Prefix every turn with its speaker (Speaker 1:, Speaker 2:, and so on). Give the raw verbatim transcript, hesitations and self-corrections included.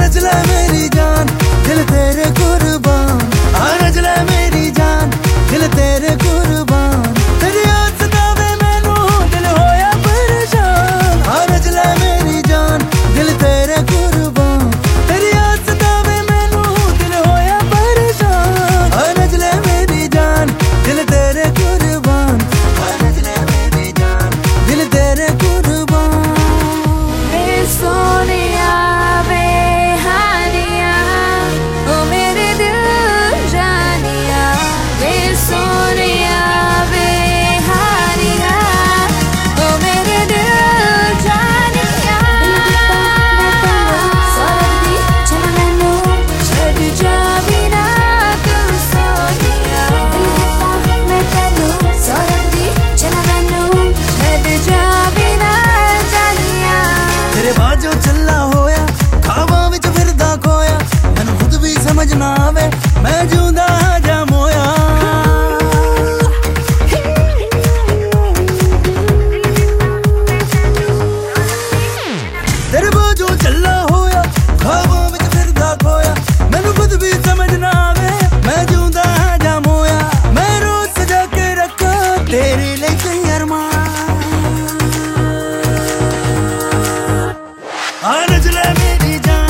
Speaker 1: नजला मेरी जान दिल तेरे कुर्बान, हाँ नजला मेरी जान दिल तेरे कुर्बान। तेरी याद सतावे मैनू दिल होया परेशान, हाँ नजला मेरी जान दिल तेरे कुर्बान। तेरी याद सतावे मैनू दिल होया परेशान, हाँ नजला मेरी जान दिल तेरे कुर्बान, हाँ नजला मेरी जान दिल तेरे कुर्बान।
Speaker 2: वे सोनिया वे हानिया ओ मेरे दिल जानिया, वे सोनिया वे हानिया ओ मेरे दिल जानिया। सारी चल मैनू छड़ जा बिना तू सोनिया, मैं तेनू सारी चल मैनू छड़ जा बिना जानिया।
Speaker 1: तेरे बाजो चला होया खावा विच फिरदा खोया, मैनू खुद भी समझ ना आवे मैं जूंदा जा मोया। तेरे बाजो चला होया खावा विच फिरदा खोया, मैनू खुद भी समझ ना आवे मैं जूंदा जा मोया। मैं रोज सजा के रखा तेरे लिए कई अरमान, हाँ नजला मेरी जान